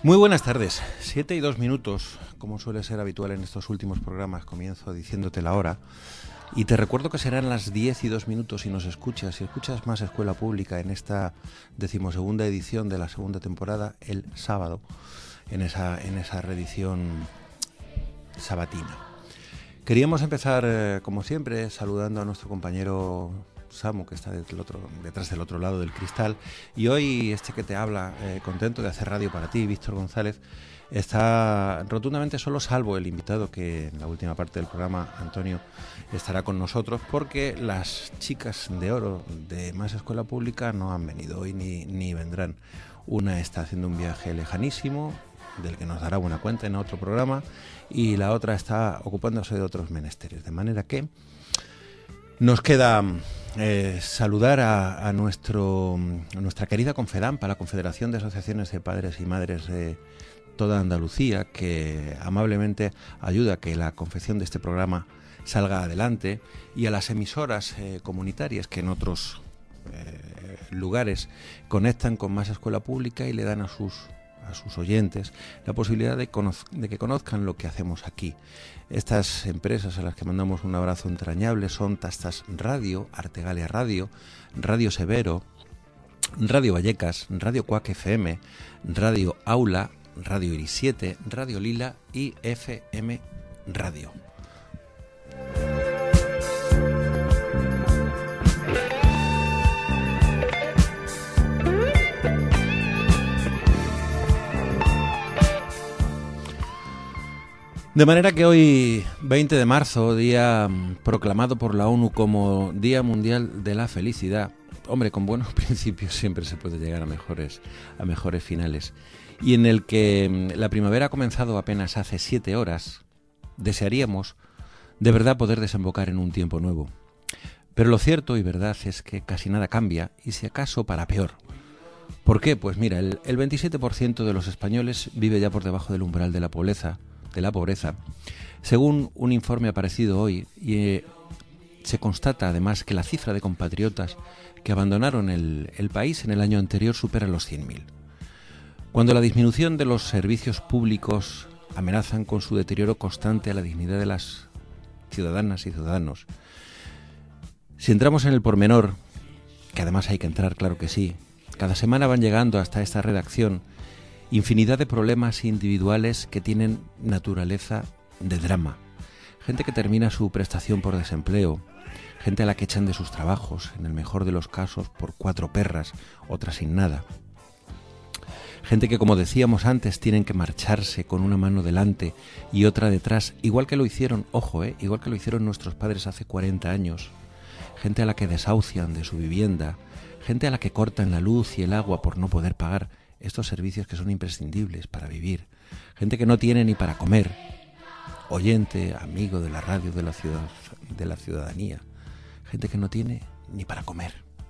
Muy buenas tardes, 7:02, como suele ser habitual en estos últimos programas, comienzo diciéndote la hora y te recuerdo que serán las 10:02 si nos escuchas, si escuchas Más Escuela Pública en esta 12ª edición de la segunda temporada, el sábado, en esa reedición sabatina. Queríamos empezar, como siempre, saludando a nuestro compañero Samu, que está detrás del otro lado del cristal, y hoy este que te habla, contento de hacer radio para ti, Víctor González, está rotundamente solo, salvo el invitado que en la última parte del programa, Antonio, estará con nosotros, porque las chicas de oro de Más Escuela Pública no han venido hoy ni vendrán. Una está haciendo un viaje lejanísimo, del que nos dará buena cuenta en otro programa, y la otra está ocupándose de otros menesteres, de manera que nos queda saludar a nuestra querida Confedampa, la Confederación de Asociaciones de Padres y Madres de toda Andalucía, que amablemente ayuda a que la confección de este programa salga adelante, y a las emisoras comunitarias que en otros lugares conectan con Más Escuela Pública y le dan a sus oyentes la posibilidad de que conozcan lo que hacemos aquí. Estas empresas a las que mandamos un abrazo entrañable son Tastas Radio, Artegalia Radio, Radio Severo, Radio Vallecas, Radio Cuac FM, Radio Aula, Radio Iris 7, Radio Lila y FM Radio. De manera que hoy, 20 de marzo, día proclamado por la ONU como Día Mundial de la Felicidad, hombre, con buenos principios siempre se puede llegar a mejores finales, y en el que la primavera ha comenzado apenas hace 7 horas, desearíamos de verdad poder desembocar en un tiempo nuevo. Pero lo cierto y verdad es que casi nada cambia, y si acaso para peor. ¿Por qué? Pues mira, el 27% de los españoles vive ya por debajo del umbral de la pobreza, según un informe aparecido hoy, y se constata además que la cifra de compatriotas que abandonaron el país en el año anterior supera los 100.000. Cuando la disminución de los servicios públicos amenazan con su deterioro constante a la dignidad de las ciudadanas y ciudadanos, si entramos en el pormenor, que además hay que entrar, claro que sí, cada semana van llegando hasta esta redacción infinidad de problemas individuales que tienen naturaleza de drama. Gente que termina su prestación por desempleo, gente a la que echan de sus trabajos, en el mejor de los casos por 4 perras, otras sin nada. Gente que, como decíamos antes, tienen que marcharse con una mano delante y otra detrás, igual que lo hicieron, igual que lo hicieron nuestros padres hace 40 años. Gente a la que desahucian de su vivienda, gente a la que cortan la luz y el agua por no poder pagar estos servicios que son imprescindibles para vivir, gente que no tiene ni para comer, oyente, amigo de la radio de la ciudadanía, gente que no tiene ni para comer.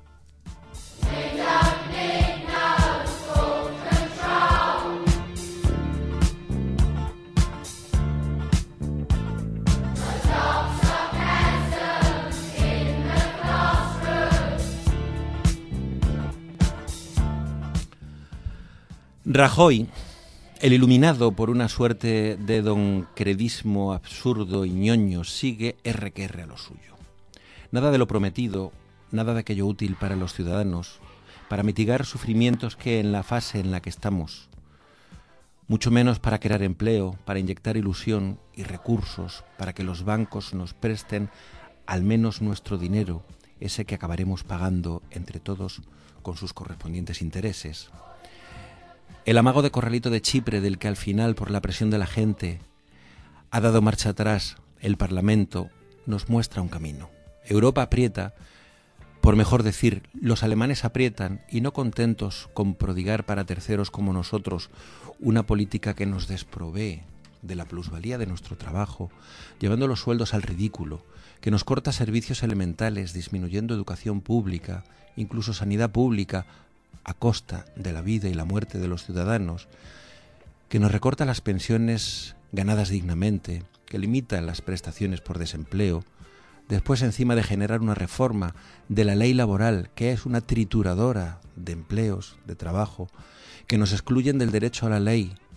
Rajoy, el iluminado por una suerte de doncredismo absurdo y ñoño, sigue R a lo suyo. Nada de lo prometido, nada de aquello útil para los ciudadanos, para mitigar sufrimientos que en la fase en la que estamos, mucho menos para crear empleo, para inyectar ilusión y recursos, para que los bancos nos presten al menos nuestro dinero, ese que acabaremos pagando entre todos con sus correspondientes intereses. El amago de corralito de Chipre del que al final, por la presión de la gente, ha dado marcha atrás el Parlamento, nos muestra un camino. Europa aprieta, por mejor decir, los alemanes aprietan, y no contentos con prodigar para terceros como nosotros una política que nos desprovee de la plusvalía de nuestro trabajo, llevando los sueldos al ridículo, que nos corta servicios elementales, disminuyendo educación pública, incluso sanidad pública, a costa de la vida y la muerte de los ciudadanos, que nos recorta las pensiones ganadas dignamente, que limita las prestaciones por desempleo, después encima de generar una reforma de la ley laboral que es una trituradora de empleos, de trabajo, que nos excluyen del derecho a la ley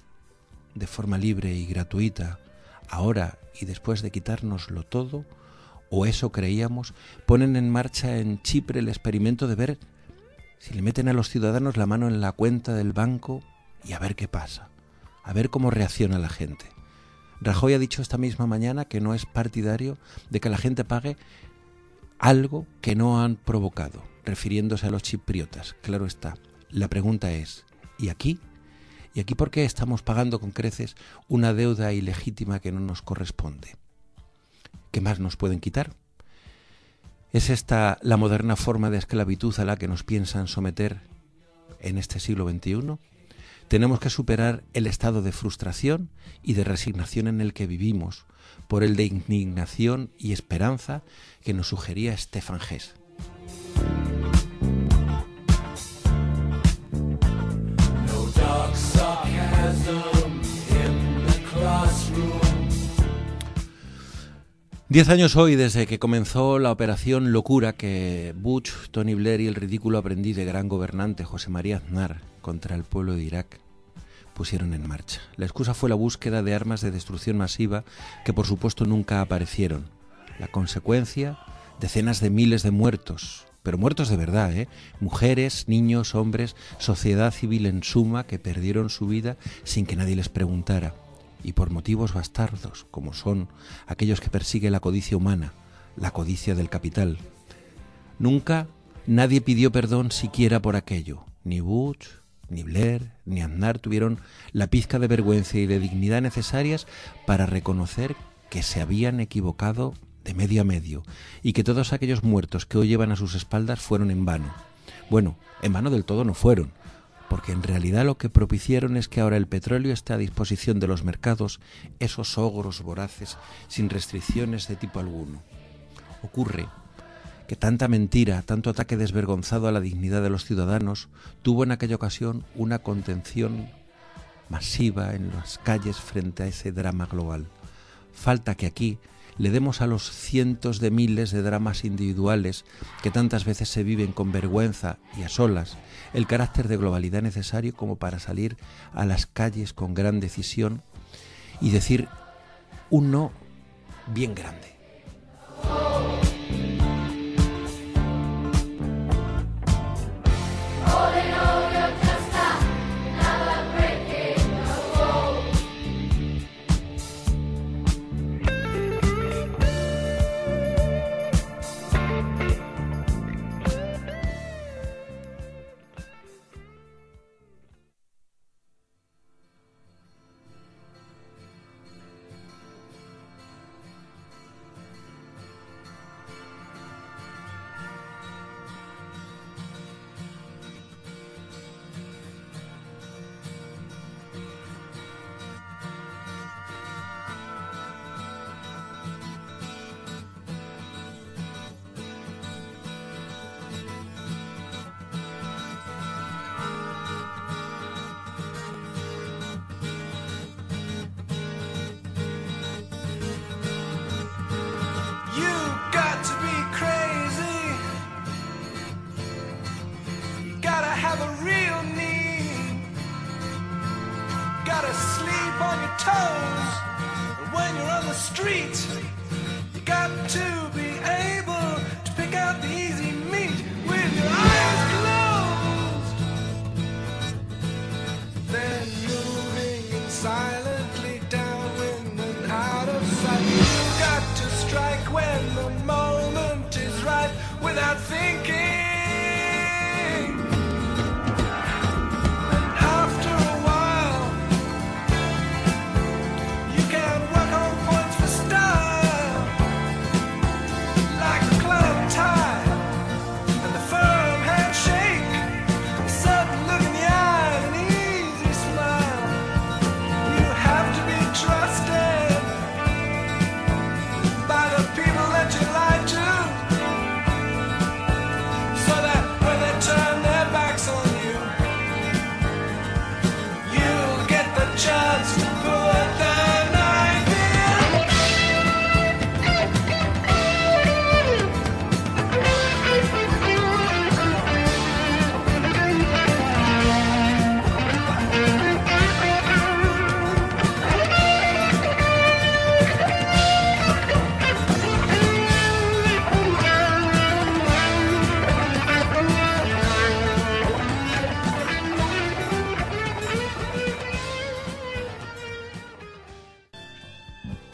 de forma libre y gratuita, ahora y después de quitárnoslo todo, o eso creíamos, ponen en marcha en Chipre el experimento de ver si le meten a los ciudadanos la mano en la cuenta del banco y a ver qué pasa, a ver cómo reacciona la gente. Rajoy ha dicho esta misma mañana que no es partidario de que la gente pague algo que no han provocado, refiriéndose a los chipriotas. Claro está. La pregunta es, ¿y aquí? ¿Y aquí por qué estamos pagando con creces una deuda ilegítima que no nos corresponde? ¿Qué más nos pueden quitar? ¿Es esta la moderna forma de esclavitud a la que nos piensan someter en este siglo XXI? Tenemos que superar el estado de frustración y de resignación en el que vivimos por el de indignación y esperanza que nos sugería Stefan Hess. No dark sarcasm in the classroom. 10 años hoy desde que comenzó la operación Locura que Bush, Tony Blair y el ridículo aprendiz de gran gobernante José María Aznar contra el pueblo de Irak pusieron en marcha. La excusa fue la búsqueda de armas de destrucción masiva que por supuesto nunca aparecieron. La consecuencia, decenas de miles de muertos, pero muertos de verdad, mujeres, niños, hombres, sociedad civil en suma que perdieron su vida sin que nadie les preguntara. Y por motivos bastardos, como son aquellos que persigue la codicia humana, la codicia del capital. Nunca nadie pidió perdón siquiera por aquello. Ni Bush, ni Blair, ni Aznar tuvieron la pizca de vergüenza y de dignidad necesarias para reconocer que se habían equivocado de medio a medio y que todos aquellos muertos que hoy llevan a sus espaldas fueron en vano. Bueno, en vano del todo no fueron, porque en realidad lo que propiciaron es que ahora el petróleo esté a disposición de los mercados, esos ogros voraces, sin restricciones de tipo alguno. Ocurre que tanta mentira, tanto ataque desvergonzado a la dignidad de los ciudadanos, tuvo en aquella ocasión una contención masiva en las calles frente a ese drama global. Falta que aquí le demos a los cientos de miles de dramas individuales que tantas veces se viven con vergüenza y a solas el carácter de globalidad necesario como para salir a las calles con gran decisión y decir un no bien grande.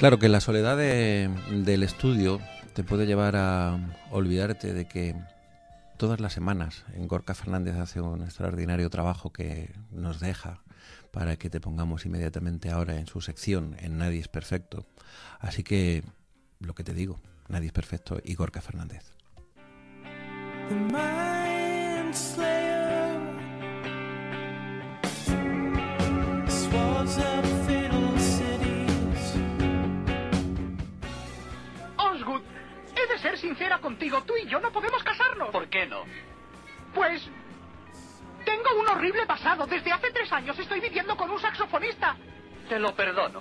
Claro que la soledad del estudio te puede llevar a olvidarte de que todas las semanas Gorka Fernández hace un extraordinario trabajo que nos deja para que te pongamos inmediatamente ahora en su sección en Nadie es Perfecto. Así que, lo que te digo, nadie es perfecto y Gorka Fernández. The Mind Slayer swallows up fatal cities. Osgood, he de ser sincera contigo. Tú y yo no podemos casarnos. ¿Por qué no? Pues tengo un horrible pasado. Desde hace 3 años estoy viviendo con un saxofonista. Te lo perdono.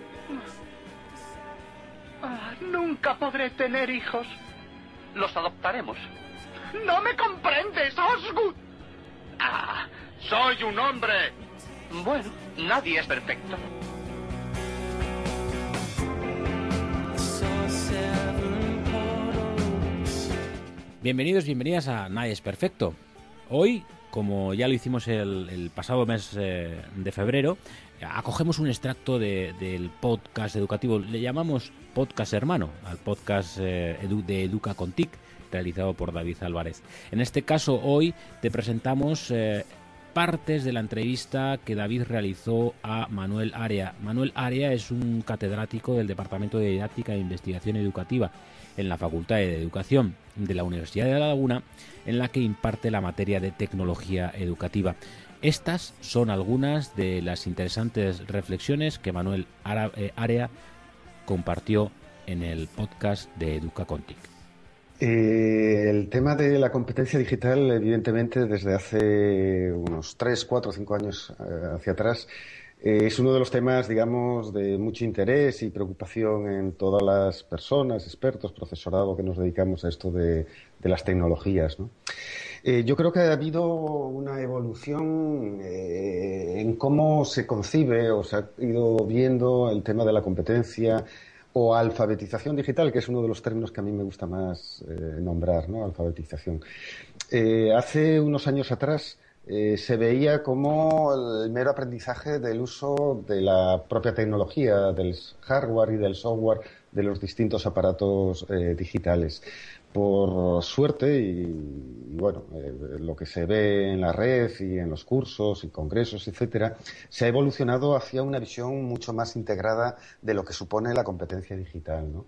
Nunca podré tener hijos. Los adoptaremos. ¡No me comprendes, Osgood! ¡Soy un hombre! Bueno, nadie es perfecto. Bienvenidos, bienvenidas a Nadie es Perfecto. Hoy, como ya lo hicimos el pasado mes de febrero, acogemos un extracto del podcast educativo. Le llamamos podcast hermano al podcast de Educa con TIC, realizado por David Álvarez. En este caso, hoy te presentamos partes de la entrevista que David realizó a Manuel Area. Manuel Area es un catedrático del Departamento de Didáctica e Investigación Educativa en la Facultad de Educación de la Universidad de La Laguna, en la que imparte la materia de tecnología educativa. Estas son algunas de las interesantes reflexiones que Manuel Area compartió en el podcast de Educa con TIC. El tema de la competencia digital, evidentemente, desde hace unos 3, 4, 5 años hacia atrás, es uno de los temas, digamos, de mucho interés y preocupación en todas las personas, expertos, profesorado que nos dedicamos a esto de las tecnologías, ¿no? Yo creo que ha habido una evolución en cómo se concibe o se ha ido viendo el tema de la competencia o alfabetización digital, que es uno de los términos que a mí me gusta más nombrar, ¿no? Alfabetización. Hace unos años atrás se veía como el mero aprendizaje del uso de la propia tecnología, del hardware y del software de los distintos aparatos digitales. Por suerte, y bueno, lo que se ve en la red y en los cursos y congresos, etcétera, se ha evolucionado hacia una visión mucho más integrada de lo que supone la competencia digital, ¿no?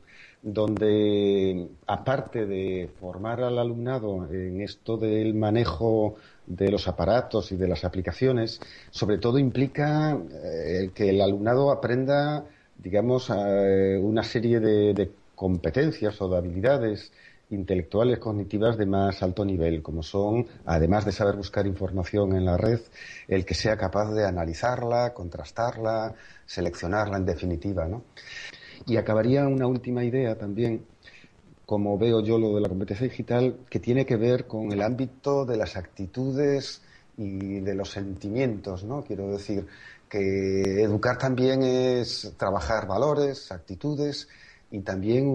Donde, aparte de formar al alumnado en esto del manejo de los aparatos y de las aplicaciones, sobre todo implica que el alumnado aprenda, digamos, una serie de competencias o de habilidades intelectuales, cognitivas de más alto nivel, como son, además de saber buscar información en la red, el que sea capaz de analizarla, contrastarla, seleccionarla en definitiva, ¿no? Y acabaría una última idea también, como veo yo lo de la competencia digital, que tiene que ver con el ámbito de las actitudes y de los sentimientos, ¿no? Quiero decir que educar también es trabajar valores, actitudes y también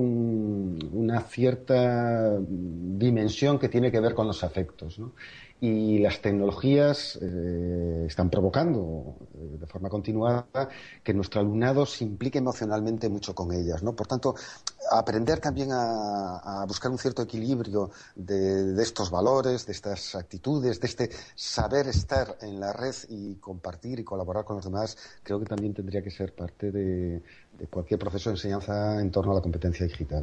una cierta dimensión que tiene que ver con los afectos, ¿no? Y las tecnologías están provocando de forma continuada que nuestro alumnado se implique emocionalmente mucho con ellas, ¿no? Por tanto, aprender también a buscar un cierto equilibrio de estos valores, de estas actitudes, de este saber estar en la red y compartir y colaborar con los demás, creo que también tendría que ser parte de cualquier proceso de enseñanza en torno a la competencia digital.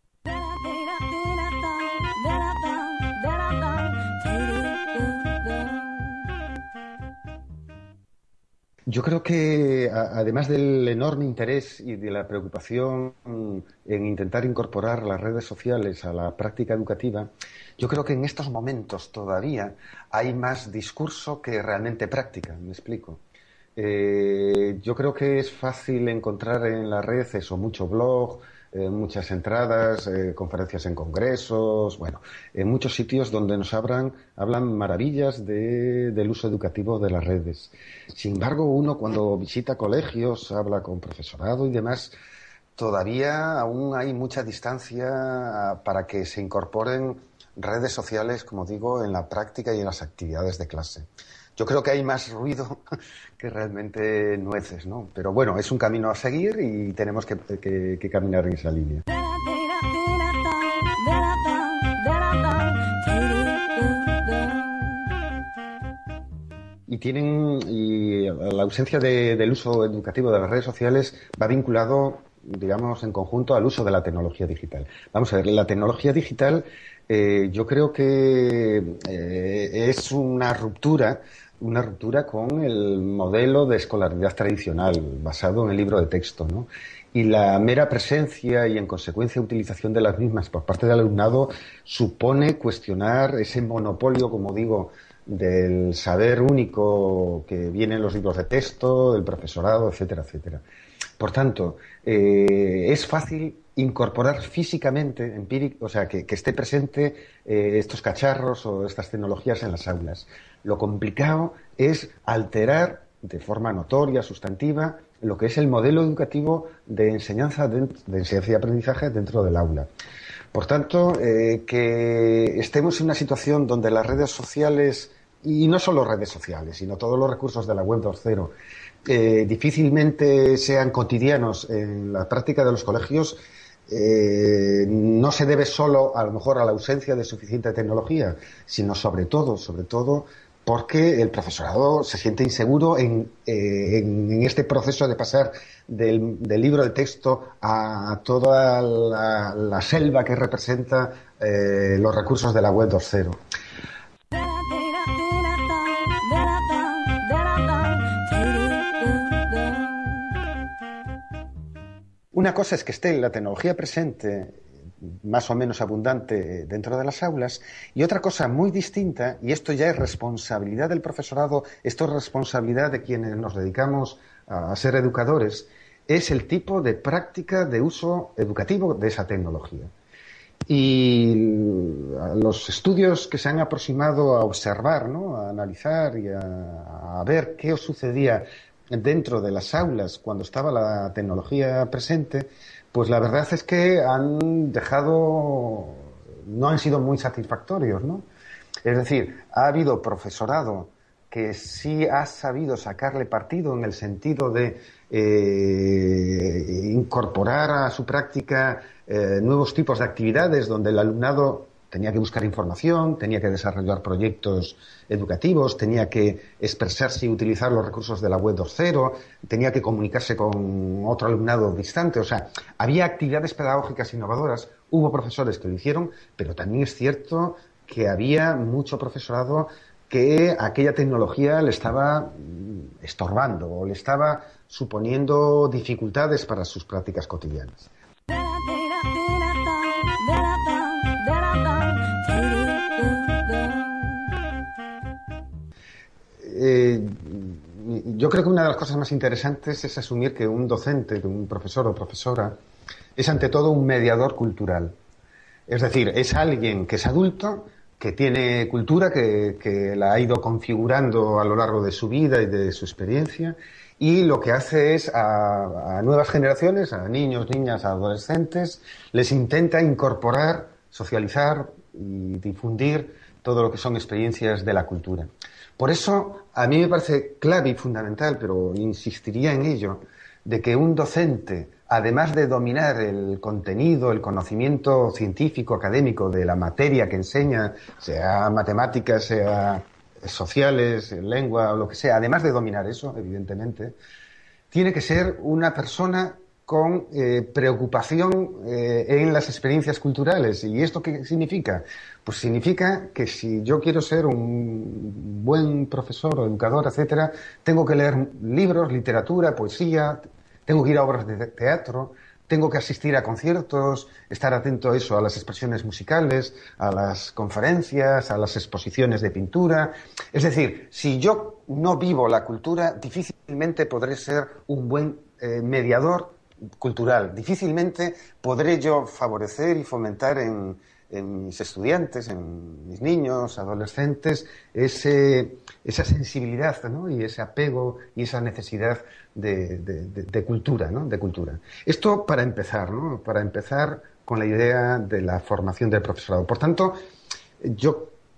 Yo creo que, además del enorme interés y de la preocupación en intentar incorporar las redes sociales a la práctica educativa, yo creo que en estos momentos todavía hay más discurso que realmente práctica, me explico. Yo creo que es fácil encontrar en la red eso, mucho blog, muchas entradas, conferencias en congresos, bueno, en muchos sitios donde nos hablan maravillas del uso educativo de las redes. Sin embargo, uno cuando visita colegios, habla con profesorado y demás, todavía aún hay mucha distancia para que se incorporen redes sociales, como digo, en la práctica y en las actividades de clase. yo creo que hay más ruido que realmente nueces, ¿no? Pero bueno, es un camino a seguir y tenemos que caminar en esa línea. Y la ausencia del uso educativo de las redes sociales va vinculado, digamos, en conjunto al uso de la tecnología digital. Vamos a ver, la tecnología digital yo creo que es una ruptura con el modelo de escolaridad tradicional basado en el libro de texto, ¿no? Y la mera presencia y, en consecuencia, utilización de las mismas por parte del alumnado supone cuestionar ese monopolio, como digo, del saber único que viene en los libros de texto, del profesorado, etcétera, etcétera. Por tanto, es fácil incorporar físicamente, empírico, o sea, que esté presente estos cacharros o estas tecnologías en las aulas. Lo complicado es alterar de forma notoria, sustantiva, lo que es el modelo educativo de enseñanza y aprendizaje dentro del aula. Por tanto, que estemos en una situación donde las redes sociales, y no solo redes sociales, sino todos los recursos de la web 2.0, difícilmente sean cotidianos en la práctica de los colegios, no se debe solo, a lo mejor, a la ausencia de suficiente tecnología, sino sobre todo, porque el profesorado se siente inseguro en este proceso de pasar del libro de texto a toda la selva que representa los recursos de la web 2.0. Una cosa es que esté la tecnología presente, más o menos abundante, dentro de las aulas, y otra cosa muy distinta, y esto ya es responsabilidad del profesorado, esto es responsabilidad de quienes nos dedicamos a ser educadores, es el tipo de práctica de uso educativo de esa tecnología. Y los estudios que se han aproximado a observar, ¿no?, a analizar y a ver qué sucedía dentro de las aulas cuando estaba la tecnología presente, pues la verdad es que no han sido muy satisfactorios, ¿no? Es decir, ha habido profesorado que sí ha sabido sacarle partido en el sentido de incorporar a su práctica nuevos tipos de actividades donde el alumnado tenía que buscar información, tenía que desarrollar proyectos educativos, tenía que expresarse y utilizar los recursos de la web 2.0, tenía que comunicarse con otro alumnado distante. O sea, había actividades pedagógicas innovadoras, hubo profesores que lo hicieron, pero también es cierto que había mucho profesorado que aquella tecnología le estaba estorbando o le estaba suponiendo dificultades para sus prácticas cotidianas. Yo creo que una de las cosas más interesantes es asumir que un docente, que un profesor o profesora, es ante todo un mediador cultural. Es decir, es alguien que es adulto, que tiene cultura, que la ha ido configurando a lo largo de su vida y de su experiencia, y lo que hace es a nuevas generaciones, a niños, niñas, a adolescentes, les intenta incorporar, socializar y difundir todo lo que son experiencias de la cultura. Por eso, a mí me parece clave y fundamental, pero insistiría en ello, de que un docente, además de dominar el contenido, el conocimiento científico, académico de la materia que enseña, sea matemáticas, sea sociales, lengua o lo que sea, además de dominar eso, evidentemente, tiene que ser una persona con preocupación en las experiencias culturales. ¿Y esto qué significa? Pues significa que si yo quiero ser un buen profesor o educador, etcétera, tengo que leer libros, literatura, poesía, tengo que ir a obras de teatro, tengo que asistir a conciertos, estar atento a eso, a las expresiones musicales, a las conferencias, a las exposiciones de pintura. Es decir, si yo no vivo la cultura, difícilmente podré ser un buen mediador cultural. Difícilmente podré yo favorecer y fomentar en mis estudiantes, en mis niños, adolescentes, esa sensibilidad, ¿no?, y ese apego y esa necesidad de cultura, ¿no?, de cultura. Esto para empezar, ¿no?, para empezar con la idea de la formación del profesorado. Por tanto, yo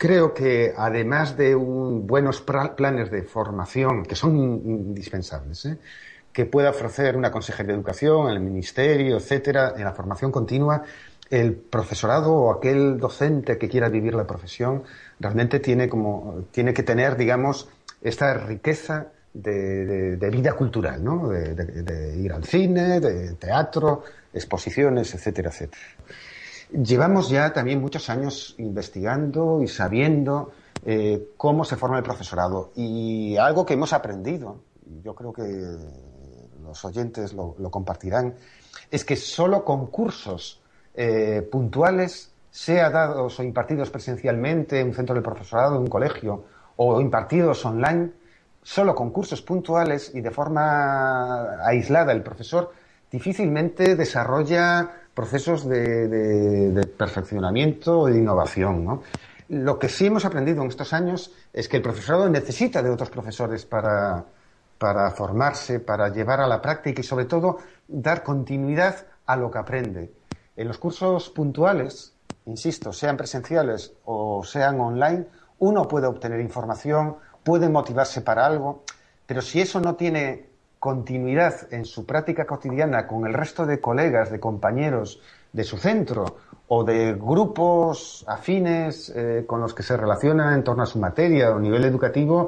creo que además de buenos planes de formación, que son indispensables, que pueda ofrecer una consejería de educación, el ministerio, etcétera, en la formación continua, el profesorado o aquel docente que quiera vivir la profesión realmente tiene que tener, digamos, esta riqueza de vida cultural, ¿no? De ir al cine, de teatro, exposiciones, etcétera, etcétera. Llevamos ya también muchos años investigando y sabiendo cómo se forma el profesorado, y algo que hemos aprendido, yo creo que los oyentes lo compartirán, es que solo con cursos puntuales, sea dados o impartidos presencialmente en un centro del profesorado, en un colegio, o impartidos online, solo con cursos puntuales y de forma aislada el profesor difícilmente desarrolla procesos de perfeccionamiento o de innovación, ¿no? Lo que sí hemos aprendido en estos años es que el profesorado necesita de otros profesores para formarse, para llevar a la práctica y, sobre todo, dar continuidad a lo que aprende. En los cursos puntuales, insisto, sean presenciales o sean online, uno puede obtener información, puede motivarse para algo, pero si eso no tiene continuidad en su práctica cotidiana con el resto de colegas, de compañeros de su centro o de grupos afines con los que se relaciona en torno a su materia o nivel educativo,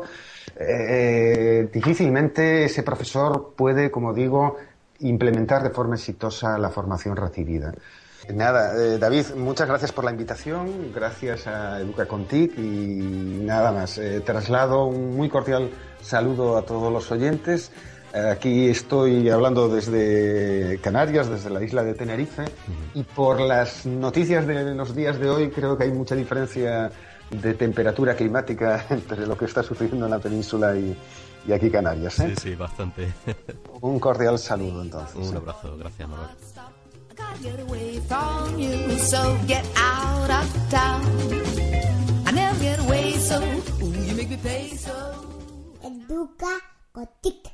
difícilmente ese profesor puede, como digo, implementar de forma exitosa la formación recibida. Nada, David, muchas gracias por la invitación, gracias a Educacontic y nada más. Traslado un muy cordial saludo a todos los oyentes. Aquí estoy hablando desde Canarias, desde la isla de Tenerife, y por las noticias de los días de hoy creo que hay mucha diferencia de temperatura climática entre lo que está sucediendo en la península y aquí Canarias. Sí, sí, bastante. Un cordial saludo entonces. Un abrazo, gracias Manuel. Gotta get away from you, so get out of town. I never get away, so ooh, you make me pay so. Educacontic.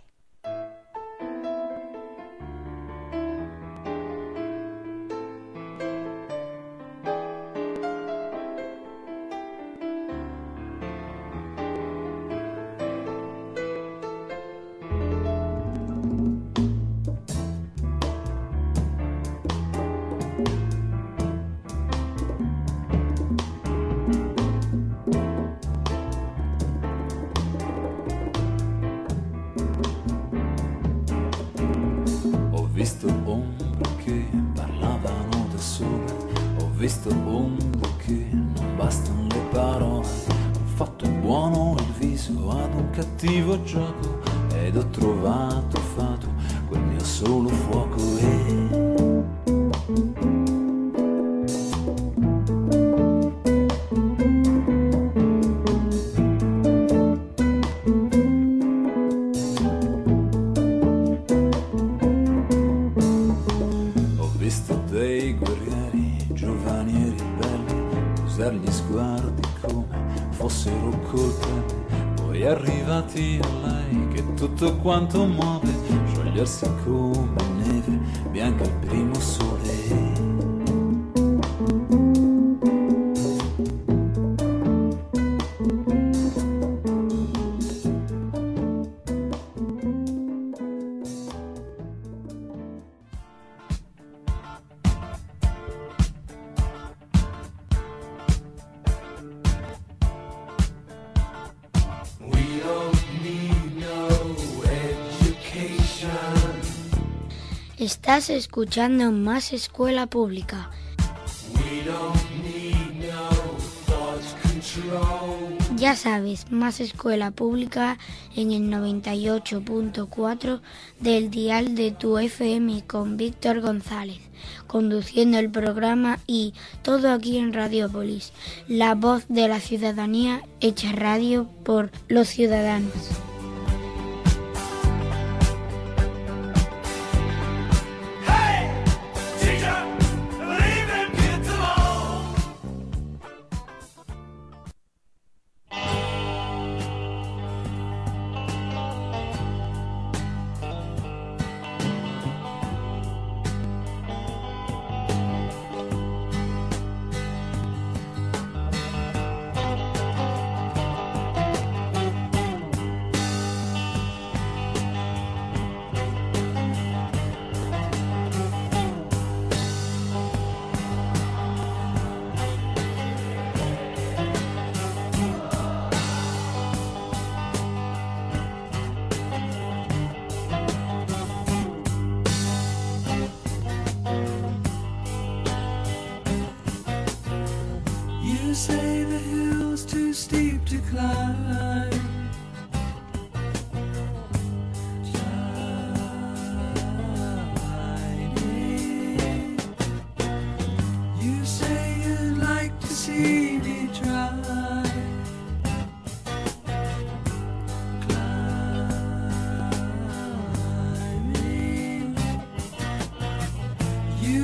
visto ombre che parlavano da sole, ho visto ombre che non bastano le parole, ho fatto buono il viso ad un cattivo gioco ed ho trovato fato quel mio solo fuoco gli sguardi come fossero coltelli, poi arrivati a lei che tutto quanto muove, sciogliersi come neve bianca al primo sole. Estás escuchando Más Escuela Pública. Ya sabes, Más Escuela Pública en el 98.4 del dial de tu FM con Víctor González, conduciendo el programa y todo aquí en Radiópolis, la voz de la ciudadanía hecha radio por los ciudadanos.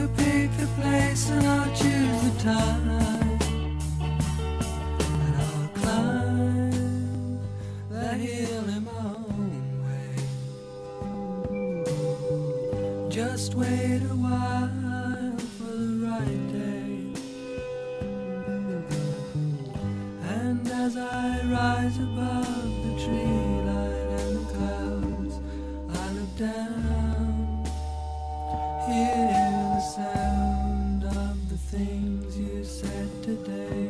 You pick the place and I'll choose the time, and I'll climb that hill in my own way. Just wait a while for the right day, and as I rise above the tree line and the clouds, I look down, hear the sound of the things you said today.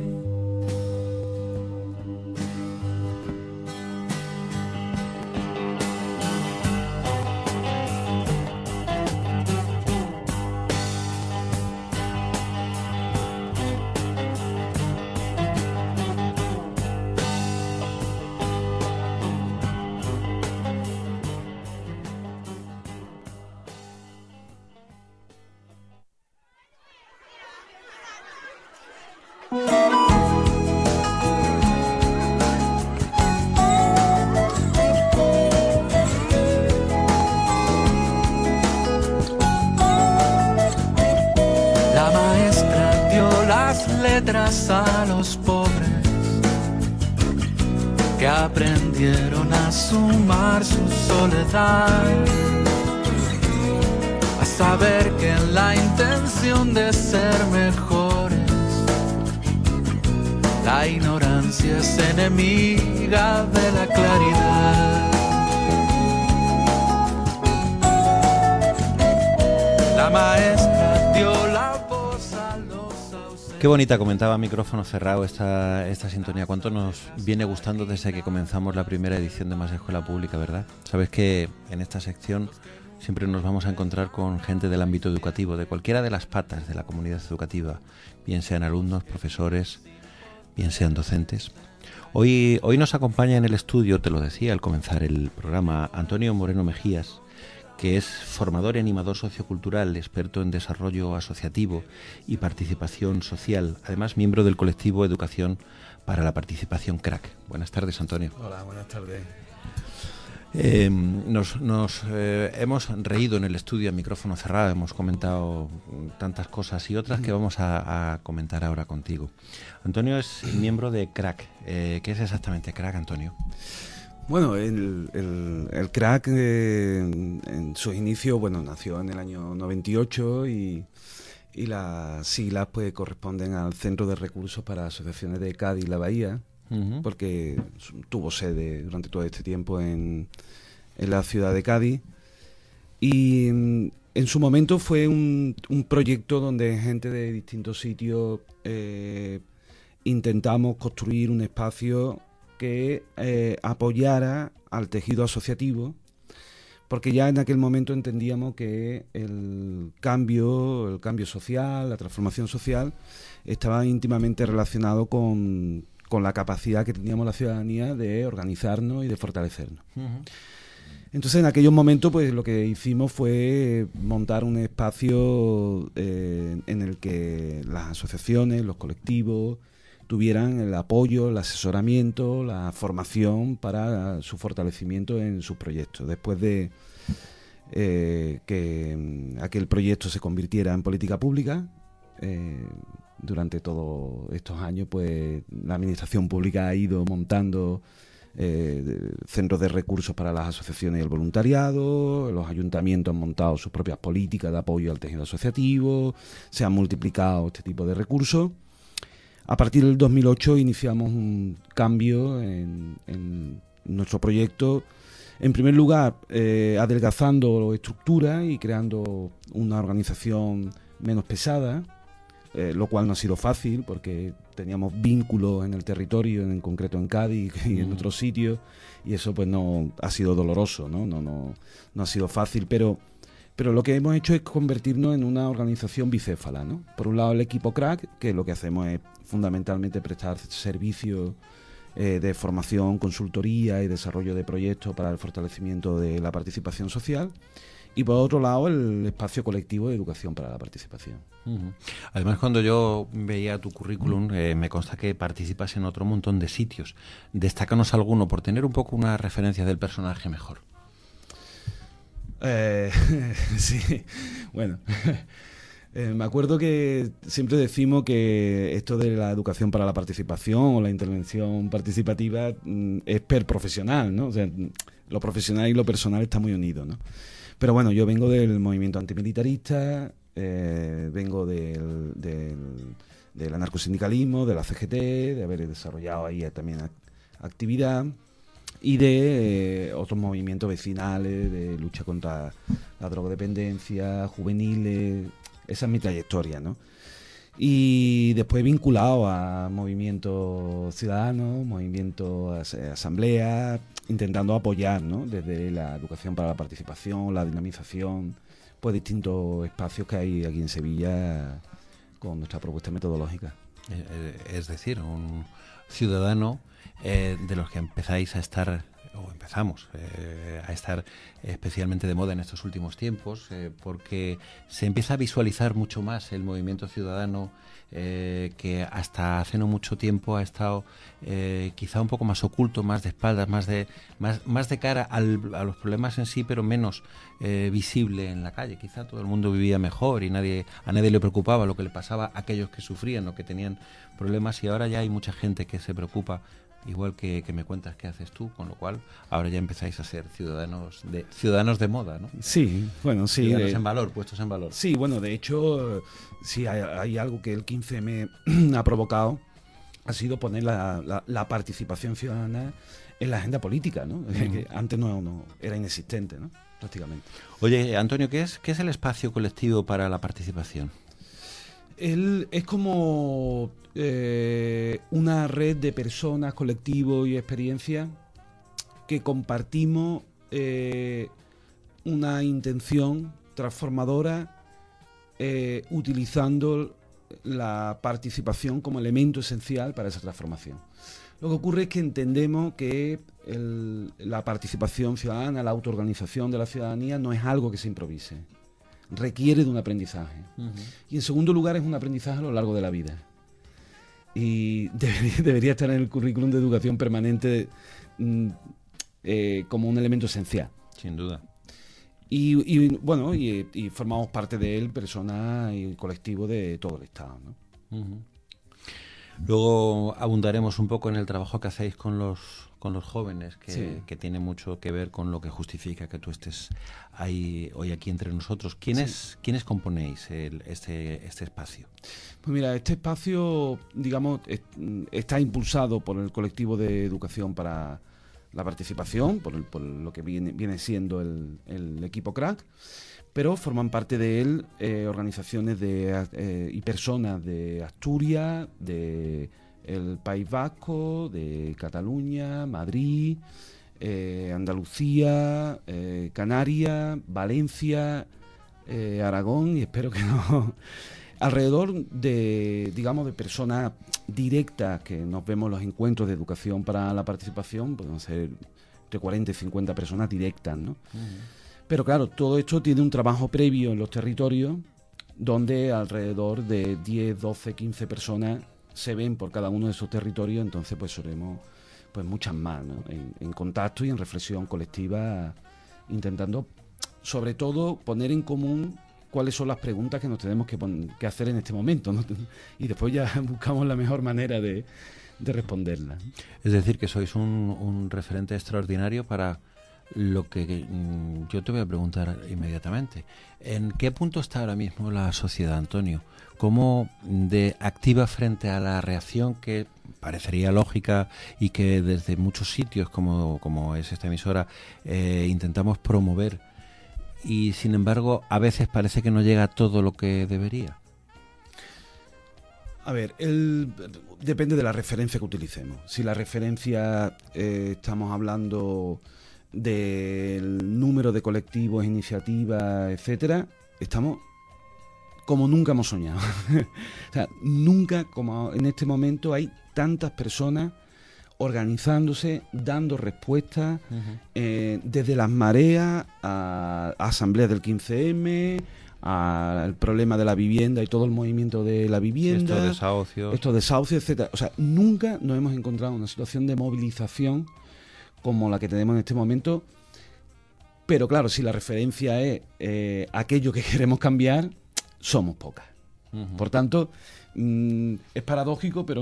La maestra dio las letras a los pobres que aprendieron a sumar su soledad, a saber que en la intención de ser mejores la ignorancia es enemiga de la claridad. La maestra dio la voz a los ausentes. Qué bonita, comentaba a micrófono cerrado esta sintonía. Cuánto nos viene gustando desde que comenzamos la primera edición de Más Escuela Pública, ¿verdad? Sabes que en esta sección siempre nos vamos a encontrar con gente del ámbito educativo, de cualquiera de las patas de la comunidad educativa, bien sean alumnos, profesores, bien sean docentes. Hoy nos acompaña en el estudio, te lo decía al comenzar el programa, Antonio Moreno Mejías, que es formador y animador sociocultural, experto en desarrollo asociativo y participación social, además miembro del colectivo Educación para la Participación CRAC. Buenas tardes, Antonio. Hola, buenas tardes. Nos hemos reído en el estudio a micrófono cerrado, hemos comentado tantas cosas y otras que vamos a comentar ahora contigo. Antonio es miembro de CRAC. ¿Qué es exactamente CRAC, Antonio? Bueno, el CRAC en sus inicios, bueno, nació en el año 98 y las siglas pues corresponden al Centro de Recursos para Asociaciones de Cádiz y La Bahía, porque tuvo sede durante todo este tiempo en la ciudad de Cádiz. Y en su momento fue un proyecto donde gente de distintos sitios intentamos construir un espacio que apoyara al tejido asociativo, porque ya en aquel momento entendíamos que el cambio social, la transformación social, estaba íntimamente relacionado con la capacidad que teníamos la ciudadanía de organizarnos y de fortalecernos. Entonces, en aquellos momentos, pues lo que hicimos fue montar un espacio en el que las asociaciones, los colectivos, tuvieran el apoyo, el asesoramiento, la formación para su fortalecimiento en sus proyectos. Después de que aquel proyecto se convirtiera en política pública, durante todos estos años, pues la administración pública ha ido montando centros de recursos para las asociaciones y el voluntariado, los ayuntamientos han montado sus propias políticas de apoyo al tejido asociativo, se han multiplicado este tipo de recursos. A partir del 2008 iniciamos un cambio en nuestro proyecto. En primer lugar, adelgazando estructura y creando una organización menos pesada, lo cual no ha sido fácil porque teníamos vínculos en el territorio, en concreto en Cádiz y en otros sitios, y eso pues no ha sido doloroso, no ha sido fácil, pero lo que hemos hecho es convertirnos en una organización bicéfala, ¿no? Por un lado el equipo CRAC, que lo que hacemos es fundamentalmente prestar servicios de formación, consultoría y desarrollo de proyectos para el fortalecimiento de la participación social, y por otro lado el espacio colectivo de educación para la participación. Además, cuando yo veía tu currículum, me consta que participas en otro montón de sitios. Destácanos alguno por tener un poco una referencia del personaje mejor. Sí, bueno, Me acuerdo que siempre decimos que esto de la educación para la participación o la intervención participativa es profesional, ¿no? O sea, lo profesional y lo personal está muy unido, ¿no? Pero bueno, yo vengo del movimiento antimilitarista, vengo del anarcosindicalismo, de la CGT, de haber desarrollado ahí también actividad y de otros movimientos vecinales, de lucha contra la drogodependencia, juveniles. Esa es mi trayectoria, ¿no? Y después vinculado a movimientos ciudadanos, movimientos asambleas, intentando apoyar, ¿no? Desde la educación para la participación, la dinamización, pues distintos espacios que hay aquí en Sevilla con nuestra propuesta metodológica. Es decir, un ciudadano de los que empezáis a estar, o empezamos a estar especialmente de moda en estos últimos tiempos, porque se empieza a visualizar mucho más el movimiento ciudadano, que hasta hace no mucho tiempo ha estado quizá un poco más oculto, más de espaldas, más de cara a los problemas en sí, pero menos visible en la calle. Quizá todo el mundo vivía mejor y a nadie le preocupaba lo que le pasaba a aquellos que sufrían o que tenían problemas, y ahora ya hay mucha gente que se preocupa, igual que me cuentas que haces tú, con lo cual ahora ya empezáis a ser ciudadanos de moda, ¿no? Sí, bueno, sí. Ciudadanos en valor, puestos en valor. Sí, bueno, de hecho, sí, hay algo que el 15M ha provocado, ha sido poner la participación ciudadana en la agenda política, ¿no? Que antes no era inexistente, ¿no? Prácticamente. Oye, Antonio, ¿qué es el espacio colectivo para la participación? Es como una red de personas, colectivos y experiencias que compartimos una intención transformadora, utilizando la participación como elemento esencial para esa transformación. Lo que ocurre es que entendemos que la participación ciudadana, la autoorganización de la ciudadanía no es algo que se improvise. Requiere de un aprendizaje. Y en segundo lugar es un aprendizaje a lo largo de la vida. Y debería estar en el currículum de educación permanente como un elemento esencial. Sin duda. Y bueno, y formamos parte de él, personas y colectivo de todo el Estado, ¿no? Luego abundaremos un poco en el trabajo que hacéis con los jóvenes, que tiene mucho que ver con lo que justifica que tú estés ahí hoy aquí entre nosotros. ¿Quiénes componéis este espacio? Pues mira, este espacio, digamos, está impulsado por el colectivo de educación para la participación, por lo que viene siendo el equipo CRAC, pero forman parte de él organizaciones y personas de Asturias, de el País Vasco, de Cataluña, Madrid, Andalucía, Canarias, Valencia, Aragón, y espero que no, alrededor de, digamos, de personas directas que nos vemos en los encuentros de educación para la participación, podemos ser entre 40 y 50 personas directas, ¿no? Pero claro, todo esto tiene un trabajo previo en los territorios, donde alrededor de 10, 12, 15 personas se ven por cada uno de esos territorios. Entonces pues seremos pues muchas más, ¿no? en contacto y en reflexión colectiva, intentando sobre todo poner en común cuáles son las preguntas que nos tenemos que hacer en este momento, ¿no? Y después ya buscamos la mejor manera de responderlas. Es decir, que sois un referente extraordinario para lo que yo te voy a preguntar inmediatamente. ¿En qué punto está ahora mismo la sociedad, Antonio? ¿Cómo de activa frente a la reacción que parecería lógica y que desde muchos sitios, como es esta emisora, intentamos promover, y sin embargo a veces parece que no llega todo lo que debería? A ver, depende de la referencia que utilicemos. Si la referencia estamos hablando del número de colectivos, iniciativas, etcétera, estamos como nunca hemos soñado. O sea, nunca como en este momento hay tantas personas organizándose, dando respuestas, desde las mareas a asambleas del 15M, al problema de la vivienda y todo el movimiento de la vivienda, estos desahucios, etcétera. O sea, nunca nos hemos encontrado en una situación de movilización como la que tenemos en este momento. Pero claro, si la referencia es aquello que queremos cambiar, somos pocas. Por tanto, es paradójico, pero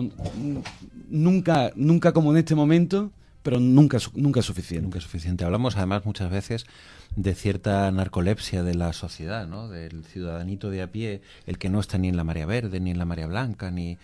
nunca como en este momento, pero nunca es suficiente. Nunca es suficiente. Hablamos además muchas veces de cierta narcolepsia de la sociedad, ¿no? Del ciudadanito de a pie, el que no está ni en la marea verde, ni en la marea blanca, ni...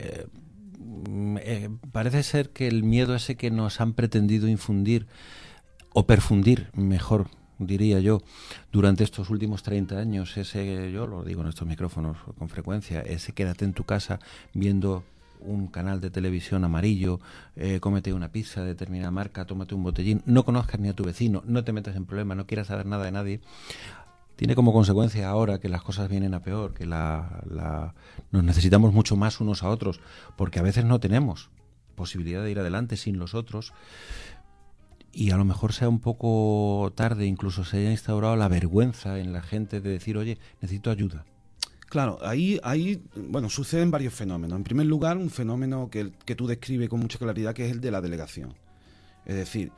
parece ser que el miedo ese que nos han pretendido infundir, o perfundir, mejor diría yo, durante estos últimos 30 años, ese, yo lo digo en estos micrófonos con frecuencia, ese quédate en tu casa viendo un canal de televisión amarillo, cómete una pizza de determinada marca, tómate un botellín, no conozcas ni a tu vecino, no te metas en problemas, no quieras saber nada de nadie, tiene como consecuencia ahora que las cosas vienen a peor, que nos necesitamos mucho más unos a otros, porque a veces no tenemos posibilidad de ir adelante sin los otros, y a lo mejor sea un poco tarde, incluso se haya instaurado la vergüenza en la gente de decir, oye, necesito ayuda. Claro, ahí suceden varios fenómenos. En primer lugar, un fenómeno que tú describes con mucha claridad, que es el de la delegación. Es decir,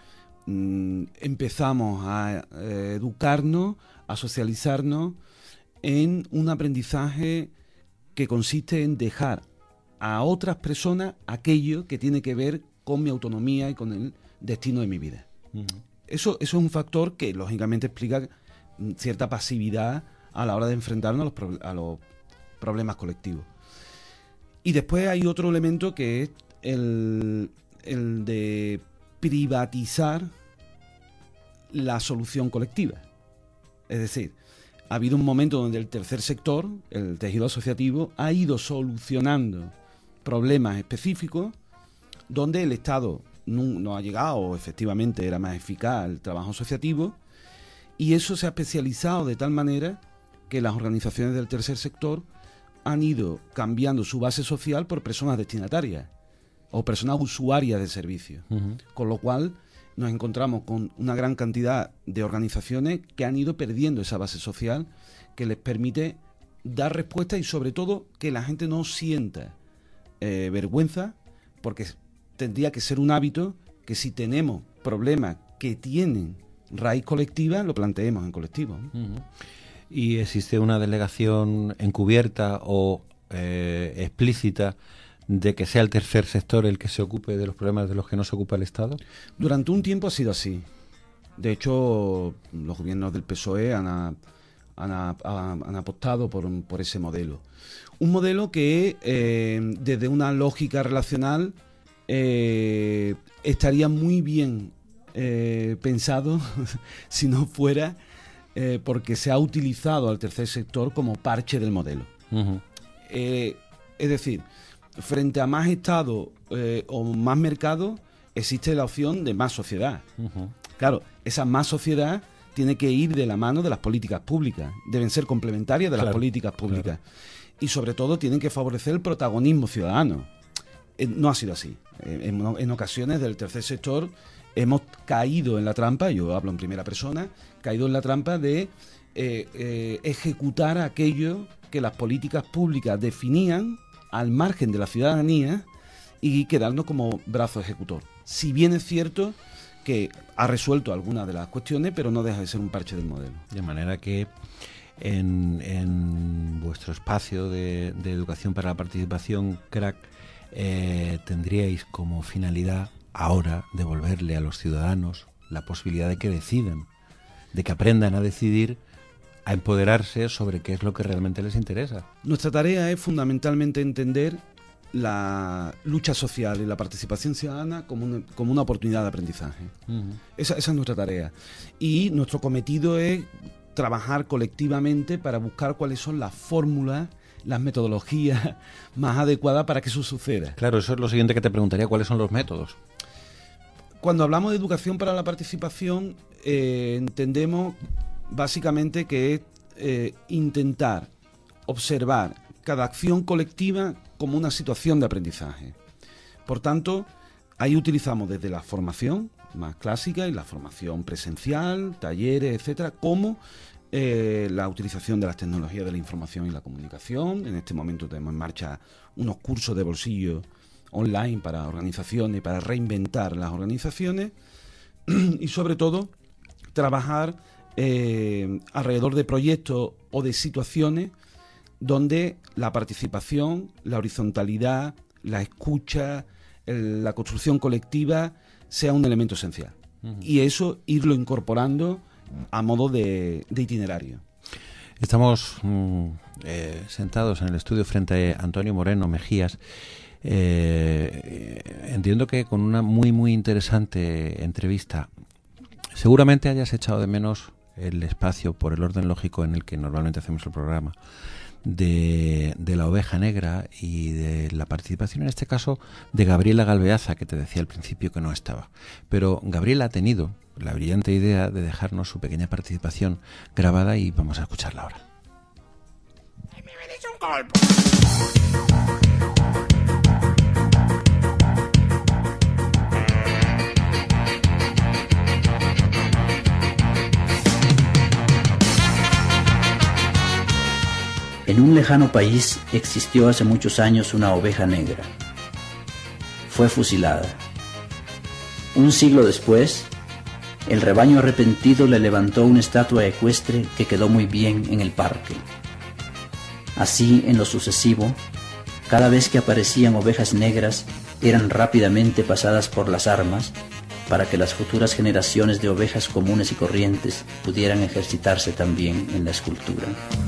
empezamos a educarnos, a socializarnos en un aprendizaje que consiste en dejar a otras personas aquello que tiene que ver con mi autonomía y con el destino de mi vida. Eso es un factor que lógicamente explica cierta pasividad a la hora de enfrentarnos a los problemas colectivos. Y después hay otro elemento que es el de privatizar la solución colectiva. Es decir, ha habido un momento donde el tercer sector, el tejido asociativo, ha ido solucionando problemas específicos donde el Estado no ha llegado, o efectivamente era más eficaz el trabajo asociativo, y eso se ha especializado de tal manera que las organizaciones del tercer sector han ido cambiando su base social por personas destinatarias o personas usuarias de servicios. Con lo cual nos encontramos con una gran cantidad de organizaciones que han ido perdiendo esa base social que les permite dar respuesta y sobre todo que la gente no sienta vergüenza, porque tendría que ser un hábito que si tenemos problemas que tienen raíz colectiva, lo planteemos en colectivo. ¿Y existe una delegación encubierta o explícita de que sea el tercer sector el que se ocupe de los problemas de los que no se ocupa el Estado? Durante un tiempo ha sido así. De hecho, los gobiernos del PSOE han apostado por ese modelo. Un modelo que desde una lógica relacional estaría muy bien pensado si no fuera porque se ha utilizado al tercer sector como parche del modelo. Es decir, frente a más Estado o más mercado, existe la opción de más sociedad. Claro, esa más sociedad tiene que ir de la mano de las políticas públicas, deben ser complementarias de las políticas públicas. Y sobre todo tienen que favorecer el protagonismo ciudadano. No ha sido así. En ocasiones del tercer sector hemos caído en la trampa, yo hablo en primera persona, caído en la trampa de ejecutar aquello que las políticas públicas definían al margen de la ciudadanía y quedarnos como brazo ejecutor. Si bien es cierto que ha resuelto algunas de las cuestiones, pero no deja de ser un parche del modelo. De manera que en vuestro espacio de educación para la participación, CRAC, tendríais como finalidad ahora devolverle a los ciudadanos la posibilidad de que decidan, de que aprendan a decidir, a empoderarse sobre qué es lo que realmente les interesa. Nuestra tarea es fundamentalmente entender la lucha social y la participación ciudadana como una oportunidad de aprendizaje. Esa es nuestra tarea. Y nuestro cometido es trabajar colectivamente para buscar cuáles son las fórmulas, las metodologías más adecuadas para que eso suceda. Claro, eso es lo siguiente que te preguntaría, ¿cuáles son los métodos? Cuando hablamos de educación para la participación, entendemos básicamente que es intentar observar cada acción colectiva como una situación de aprendizaje. Por tanto, ahí utilizamos desde la formación más clásica y la formación presencial, talleres, etcétera, como la utilización de las tecnologías de la información y la comunicación. En este momento tenemos en marcha unos cursos de bolsillo online para organizaciones, para reinventar las organizaciones y sobre todo trabajar alrededor de proyectos o de situaciones donde la participación, la horizontalidad, la escucha, la construcción colectiva sea un elemento esencial. Y eso irlo incorporando a modo de itinerario. Estamos sentados en el estudio frente a Antonio Moreno Mejías. Entiendo que con una muy interesante entrevista. Seguramente hayas echado de menos el espacio, por el orden lógico en el que normalmente hacemos el programa, de la oveja negra y de la participación, en este caso, de Gabriela Galveaza, que te decía al principio que no estaba. Pero Gabriela ha tenido la brillante idea de dejarnos su pequeña participación grabada y vamos a escucharla ahora. En un lejano país existió hace muchos años una oveja negra. Fue fusilada. Un siglo después, el rebaño arrepentido le levantó una estatua ecuestre que quedó muy bien en el parque. Así, en lo sucesivo, cada vez que aparecían ovejas negras, eran rápidamente pasadas por las armas para que las futuras generaciones de ovejas comunes y corrientes pudieran ejercitarse también en la escultura.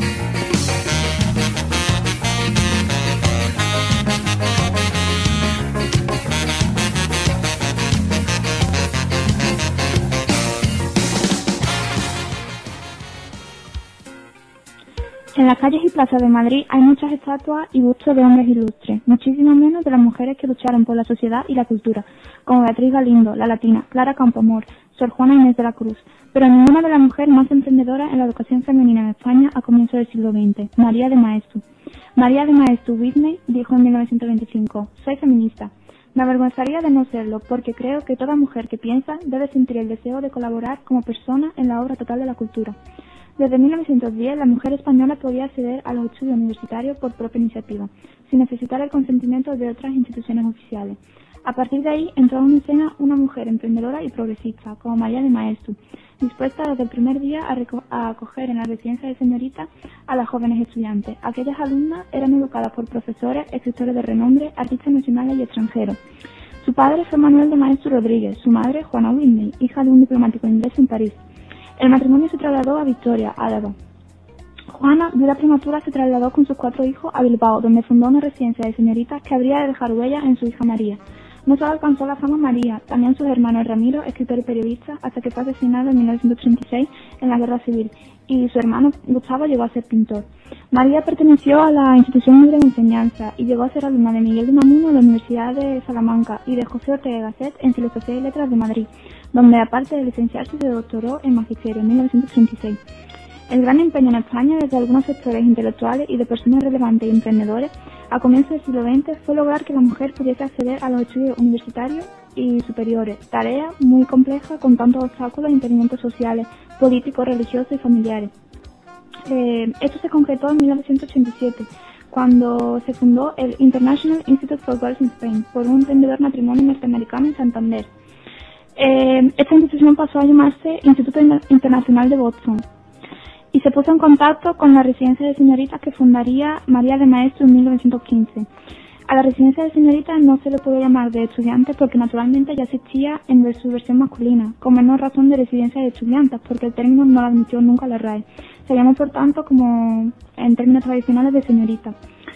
En las calles y plazas de Madrid hay muchas estatuas y bustos de hombres ilustres, muchísimo menos de las mujeres que lucharon por la sociedad y la cultura, como Beatriz Galindo, la Latina, Clara Campoamor, Sor Juana Inés de la Cruz, pero ninguna de las mujeres más emprendedoras en la educación femenina en España a comienzos del siglo XX, María de Maeztu. María de Maeztu Whitney dijo en 1925, «Soy feminista. Me avergonzaría de no serlo, porque creo que toda mujer que piensa debe sentir el deseo de colaborar como persona en la obra total de la cultura». Desde 1910, la mujer española podía acceder a los estudios universitarios por propia iniciativa, sin necesitar el consentimiento de otras instituciones oficiales. A partir de ahí, entró en escena una mujer emprendedora y progresista, como María de Maeztu, dispuesta desde el primer día a acoger en la residencia de señoritas a las jóvenes estudiantes. Aquellas alumnas eran educadas por profesores, escritores de renombre, artistas nacionales y extranjeros. Su padre fue Manuel de Maeztu Rodríguez, su madre Juana Whitney, hija de un diplomático inglés en París. El matrimonio se trasladó a Victoria, Álava. Juana, viuda prematura, se trasladó con sus 4 hijos a Bilbao, donde fundó una residencia de señoritas que habría de dejar huella en su hija María. No solo alcanzó la fama María, también sus hermanos Ramiro, escritor y periodista, hasta que fue asesinado en 1936 en la Guerra Civil, y su hermano Gustavo llegó a ser pintor. María perteneció a la Institución Libre de Enseñanza y llegó a ser alumna de Miguel de Unamuno en la Universidad de Salamanca y de José Ortega Gasset en Filosofía y Letras de Madrid, donde aparte de licenciarse se doctoró en Magisterio en 1936. El gran empeño en España desde algunos sectores intelectuales y de personas relevantes y emprendedores a comienzos del siglo XX fue lograr que la mujer pudiese acceder a los estudios universitarios y superiores, tarea muy compleja con tantos obstáculos e impedimentos sociales, políticos, religiosos y familiares. Esto se concretó en 1987, cuando se fundó el International Institute for Girls in Spain por un emprendedor matrimonio norteamericano en Santander. Esta institución pasó a llamarse Instituto Internacional de Boston y se puso en contacto con la residencia de señoritas que fundaría María de Maeztu en 1915. A la residencia de señoritas no se le puede llamar de estudiantes porque naturalmente ya existía en su versión masculina, con menor razón de residencia de estudiantes, porque el término no lo admitió nunca la RAE. Se llamó por tanto como en términos tradicionales de señorita.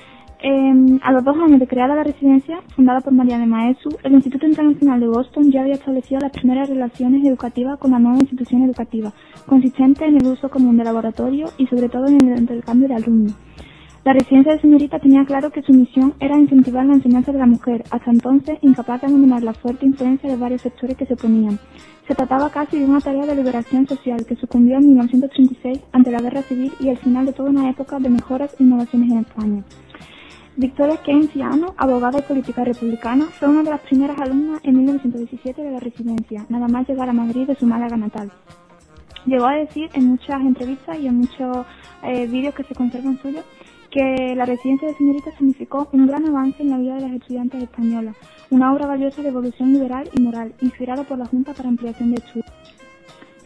A los 2 años de creada la residencia, fundada por María de Maeztu, el Instituto Internacional de Boston ya había establecido las primeras relaciones educativas con la nueva institución educativa, consistente en el uso común de laboratorio y sobre todo en el intercambio de alumnos. La residencia de señorita tenía claro que su misión era incentivar la enseñanza de la mujer, hasta entonces incapaz de dominar la fuerte influencia de varios sectores que se oponían. Se trataba casi de una tarea de liberación social que sucumbió en 1936 ante la Guerra Civil y el final de toda una época de mejoras e innovaciones en España. Victoria Keynesiano, abogada y política republicana, fue una de las primeras alumnas en 1917 de la residencia, nada más llegar a Madrid de su Málaga natal. Llegó a decir en muchas entrevistas y en muchos vídeos que se conservan suyos que la residencia de señoritas significó un gran avance en la vida de las estudiantes españolas, una obra valiosa de evolución liberal y moral, inspirada por la Junta para Ampliación de Estudios.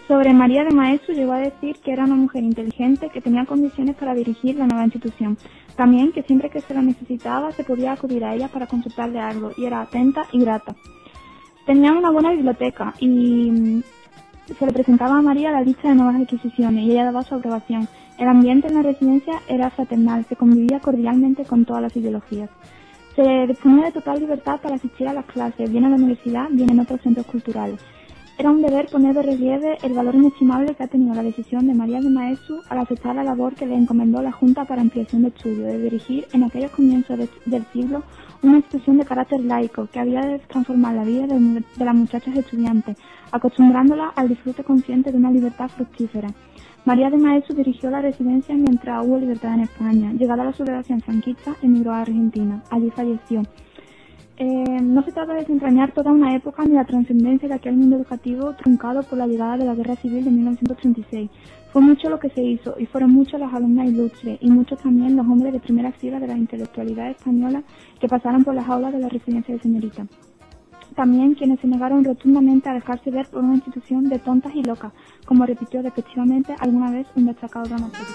Sobre María de Maeztu llegó a decir que era una mujer inteligente que tenía condiciones para dirigir la nueva institución. También que siempre que se la necesitaba se podía acudir a ella para consultarle algo y era atenta y grata. Tenían una buena biblioteca y se le presentaba a María la lista de nuevas adquisiciones y ella daba su aprobación. El ambiente en la residencia era fraternal, se convivía cordialmente con todas las ideologías. Se disponía de total libertad para asistir a las clases, bien a la universidad, bien en otros centros culturales. Era un deber poner de relieve el valor inestimable que ha tenido la decisión de María de Maeztu al aceptar la labor que le encomendó la Junta para Ampliación de Estudios, de dirigir en aquellos comienzos del siglo una institución de carácter laico que había de transformar la vida de las muchachas estudiantes, acostumbrándolas al disfrute consciente de una libertad fructífera. María de Maeztu dirigió la residencia mientras hubo libertad en España. Llegada la sublevación franquista, emigró a Argentina. Allí falleció. No se trata de desentrañar toda una época ni la trascendencia de aquel mundo educativo truncado por la llegada de la Guerra Civil de 1936. Fue mucho lo que se hizo y fueron muchas las alumnas ilustres y muchos también los hombres de primera fila de la intelectualidad española que pasaron por las aulas de la residencia de señorita. También quienes se negaron rotundamente a dejarse ver por una institución de tontas y locas, como repitió despectivamente alguna vez un destacado dramaturgo.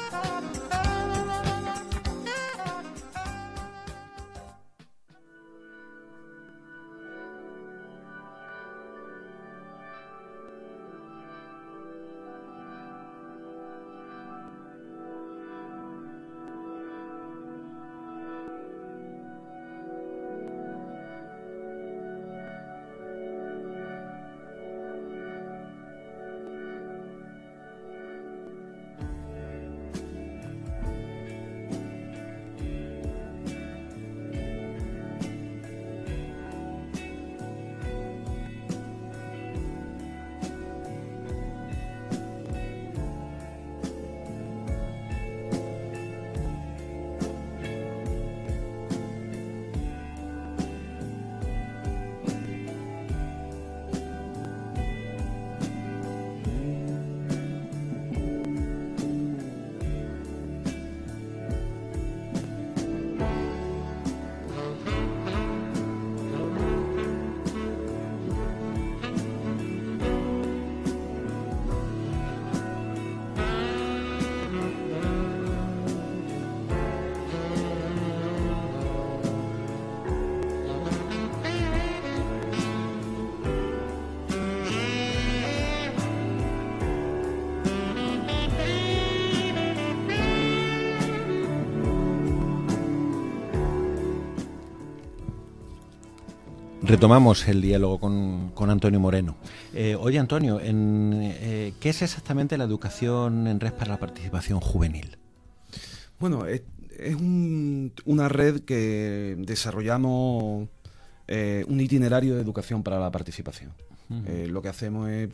Retomamos el diálogo con Antonio Moreno. Oye, Antonio, ¿qué es exactamente la educación en red para la participación juvenil? Bueno, es una red que desarrollamos un itinerario de educación para la participación. Uh-huh. Lo que hacemos es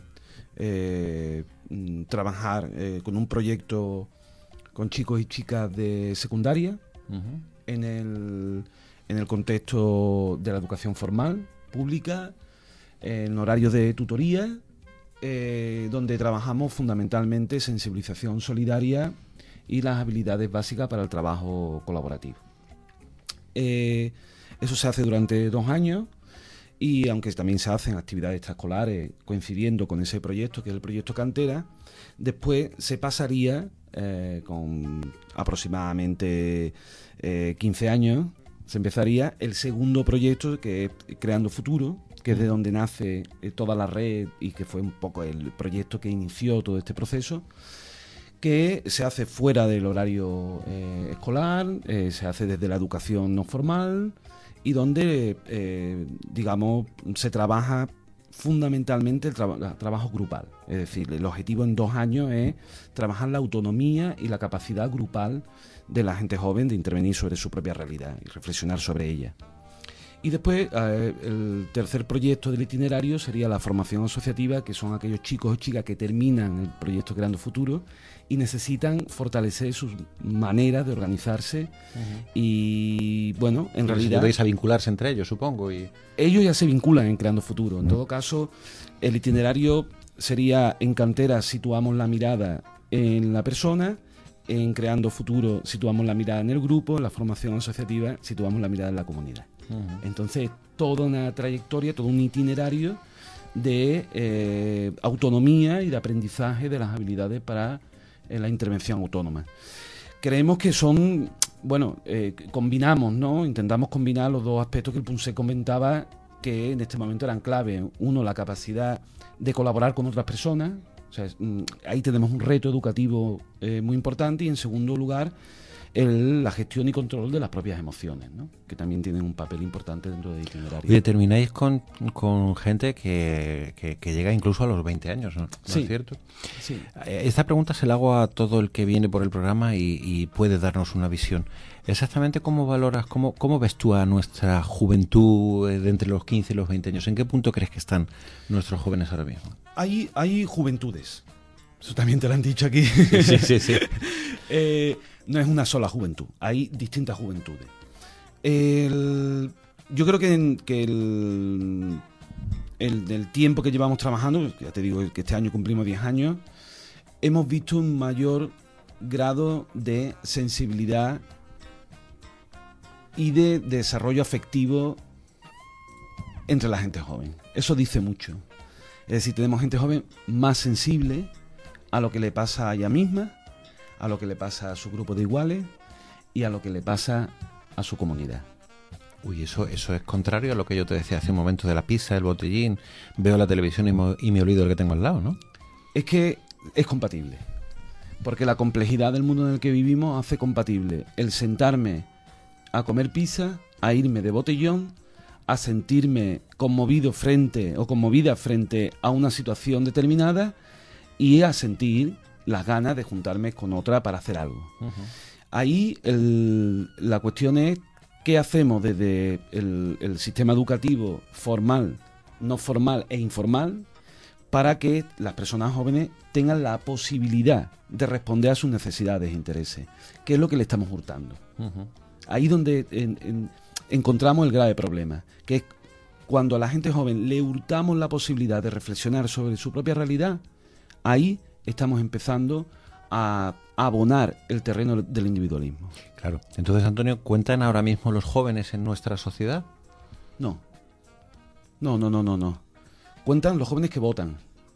trabajar con un proyecto con chicos y chicas de secundaria, uh-huh, en el contexto de la educación formal, pública, en horario de tutoría, donde trabajamos fundamentalmente sensibilización solidaria y las habilidades básicas para el trabajo colaborativo. Eso se hace durante 2 años y aunque también se hacen actividades extraescolares coincidiendo con ese proyecto, que es el proyecto Cantera, después se pasaría con aproximadamente 15 años, se empezaría el segundo proyecto, que es Creando Futuro, que es de donde nace toda la red y que fue un poco el proyecto que inició todo este proceso, que se hace fuera del horario escolar, se hace desde la educación no formal y donde, digamos, se trabaja fundamentalmente el trabajo grupal. Es decir, el objetivo en 2 años es trabajar la autonomía y la capacidad grupal de la gente joven de intervenir sobre su propia realidad y reflexionar sobre ella. Y después, el tercer proyecto del itinerario sería la formación asociativa, que son aquellos chicos o chicas que terminan el proyecto Creando Futuro y necesitan fortalecer sus maneras de organizarse. Uh-huh. Y bueno, en realidad ayudáis a vincularse entre ellos, supongo. Y ellos ya se vinculan en Creando Futuro. En todo caso, el itinerario sería: en Cantera situamos la mirada en la persona, en Creando Futuro situamos la mirada en el grupo, en la formación asociativa situamos la mirada en la comunidad. Uh-huh. Entonces, toda una trayectoria, todo un itinerario de autonomía y de aprendizaje de las habilidades para la intervención autónoma. Creemos que son, combinamos, ¿no? Intentamos combinar los dos aspectos que el PUNSE comentaba que en este momento eran clave. Uno, la capacidad de colaborar con otras personas. O sea, ahí tenemos un reto educativo muy importante. Y en segundo lugar, la gestión y control de las propias emociones, ¿no? Que también tienen un papel importante dentro del itinerario. Oye, termináis con gente que llega incluso a los 20 años, ¿no? ¿No Sí. es cierto? Sí. Esta pregunta se la hago a todo el que viene por el programa y puede darnos una visión. Exactamente cómo valoras, cómo ves tú a nuestra juventud de entre los 15 y los 20 años. ¿En qué punto crees que están nuestros jóvenes ahora mismo? Hay juventudes. Eso también te lo han dicho aquí. Sí. No es una sola juventud, hay distintas juventudes. Yo creo que el tiempo que llevamos trabajando, ya te digo que este año cumplimos 10 años, hemos visto un mayor grado de sensibilidad y de desarrollo afectivo entre la gente joven. Eso dice mucho. Es decir, tenemos gente joven más sensible a lo que le pasa a ella misma, a lo que le pasa a su grupo de iguales y a lo que le pasa a su comunidad. Uy, eso es contrario a lo que yo te decía hace un momento de la pizza, el botellín. Veo la televisión y me olvido del que tengo al lado, ¿no? Es que es compatible. Porque la complejidad del mundo en el que vivimos hace compatible el sentarme a comer pizza, a irme de botellón, a sentirme conmovida frente a una situación determinada y a sentir las ganas de juntarme con otra para hacer algo. Uh-huh. Ahí la cuestión es qué hacemos desde el sistema educativo formal, no formal e informal para que las personas jóvenes tengan la posibilidad de responder a sus necesidades e intereses, que es lo que le estamos hurtando. Uh-huh. Ahí donde encontramos el grave problema, que es cuando a la gente joven le hurtamos la posibilidad de reflexionar sobre su propia realidad, ahí estamos empezando a abonar el terreno del individualismo. Claro. Entonces, Antonio, ¿cuentan ahora mismo los jóvenes en nuestra sociedad? No. Cuentan los jóvenes que votan.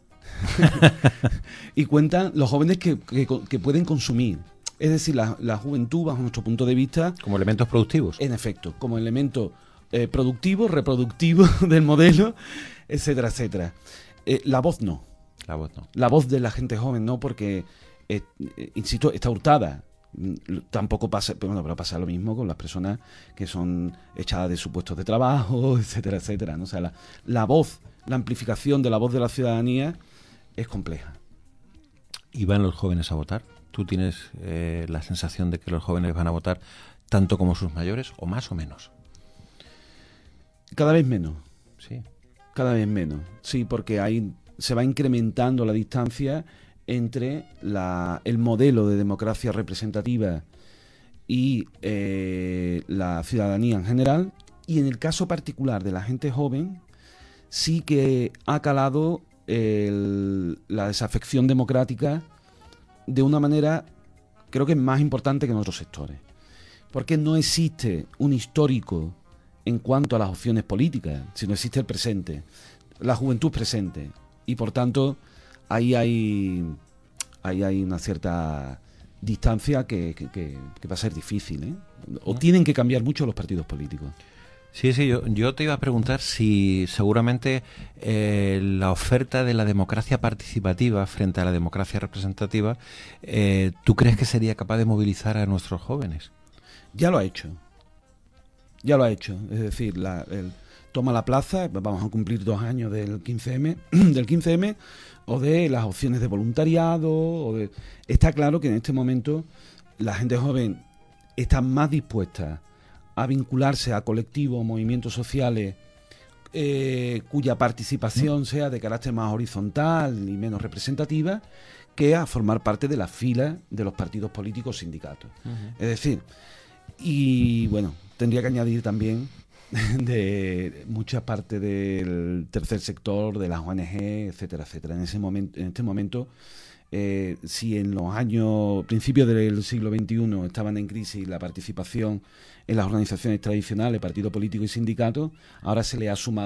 Y cuentan los jóvenes que pueden consumir. Es decir, la juventud, bajo nuestro punto de vista... Como elementos productivos. En efecto, como elemento productivo, reproductivo del modelo, etcétera, etcétera. La voz no. La voz no. La voz de la gente joven no, porque, insisto, está hurtada. Tampoco pasa, pero pasa lo mismo con las personas que son echadas de sus puestos de trabajo, etcétera, etcétera, ¿no? O sea, la voz, la amplificación de la voz de la ciudadanía es compleja. ¿Y van los jóvenes a votar? ¿Tú tienes la sensación de que los jóvenes van a votar tanto como sus mayores, o más o menos? Cada vez menos. Sí. Cada vez menos. Sí, porque se va incrementando la distancia entre el modelo de democracia representativa y la ciudadanía en general, y en el caso particular de la gente joven sí que ha calado la desafección democrática de una manera, creo que es más importante que en otros sectores, porque no existe un histórico en cuanto a las opciones políticas, sino existe el presente, la juventud presente, y por tanto ahí hay una cierta distancia que va a ser difícil, ¿eh? O tienen que cambiar mucho los partidos políticos. Sí, yo te iba a preguntar si seguramente la oferta de la democracia participativa frente a la democracia representativa, ¿tú crees que sería capaz de movilizar a nuestros jóvenes? Ya lo ha hecho. Es decir, toma la plaza, vamos a cumplir 2 años del 15M, o de las opciones de voluntariado. Está claro que en este momento la gente joven está más dispuesta a vincularse a colectivos o movimientos sociales cuya participación sea de carácter más horizontal y menos representativa, que a formar parte de las filas de los partidos políticos sindicatos. Uh-huh. Es decir, y bueno, tendría que añadir también de mucha parte del tercer sector, de las ONG, etcétera, etcétera. En este momento, si en los principios del siglo XXI estaban en crisis la participación en las organizaciones tradicionales, partido político y sindicatos, ahora se le ha sumado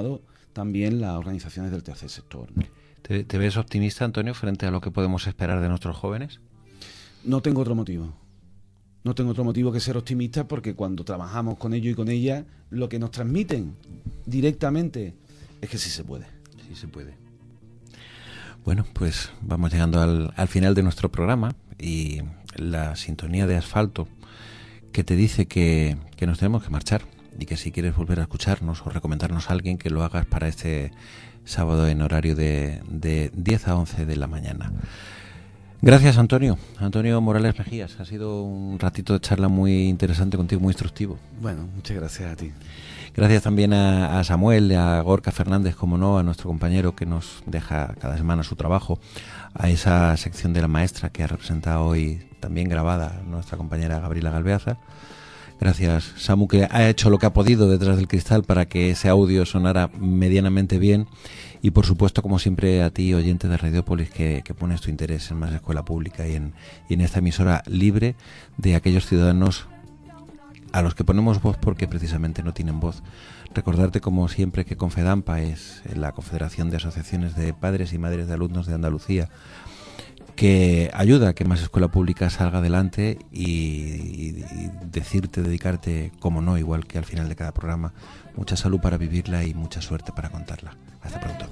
también las organizaciones del tercer sector, ¿no? ¿Te ves optimista, Antonio, frente a lo que podemos esperar de nuestros jóvenes? No tengo otro motivo. No tengo otro motivo que ser optimista, porque cuando trabajamos con ellos y con ellas, lo que nos transmiten directamente es que sí se puede. Sí se puede. Bueno, pues vamos llegando al final de nuestro programa, y la sintonía de Asfalto que te dice que nos tenemos que marchar, y que si quieres volver a escucharnos o recomendarnos a alguien, que lo hagas para este sábado en horario de 10 a 11 de la mañana. Gracias, Antonio Morales Mejías. Ha sido un ratito de charla muy interesante contigo, muy instructivo. Bueno, muchas gracias a ti. Gracias también a Samuel, a Gorka Fernández, como no, a nuestro compañero que nos deja cada semana su trabajo, a esa sección de la maestra que ha representado hoy, también grabada, nuestra compañera Gabriela Galveaza. Gracias, Samu, que ha hecho lo que ha podido detrás del cristal para que ese audio sonara medianamente bien. Y por supuesto, como siempre, a ti, oyente de Radiópolis, que pones tu interés en Más Escuela Pública y en esta emisora libre de aquellos ciudadanos a los que ponemos voz porque precisamente no tienen voz. Recordarte, como siempre, que Confedampa es la Confederación de Asociaciones de Padres y Madres de Alumnos de Andalucía, que ayuda a que Más Escuela Pública salga adelante, y dedicarte, como no, igual que al final de cada programa, mucha salud para vivirla y mucha suerte para contarla. Hasta pronto.